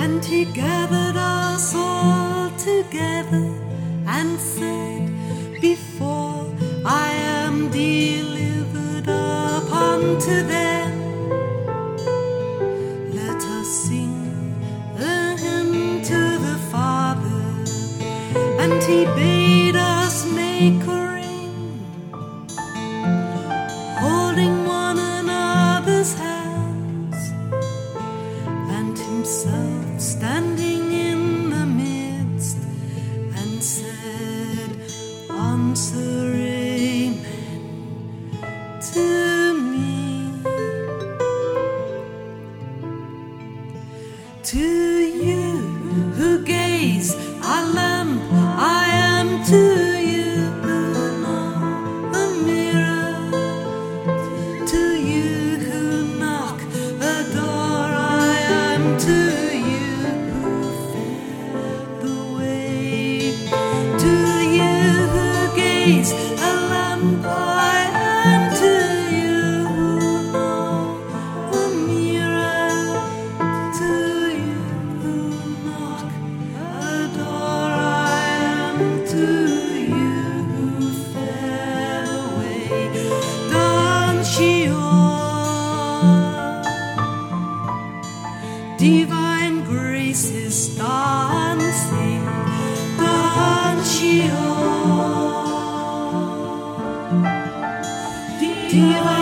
And he gathered us all together and said, before I am delivered up unto them, let us sing a hymn to the Father. And he bade us make a ring, holding one another's hands, and himself standing in the midst, and said, answer amen to me. To you who gaze a lamp, I am to you who know a mirror. To you who knock a door, I am to you who fare the way. To you who gaze a lamp, I am to you who know a mirror. To you who knock a door, I am to you who fare the way. Dan Shior, divine grace is dancing. Dan Shior, divine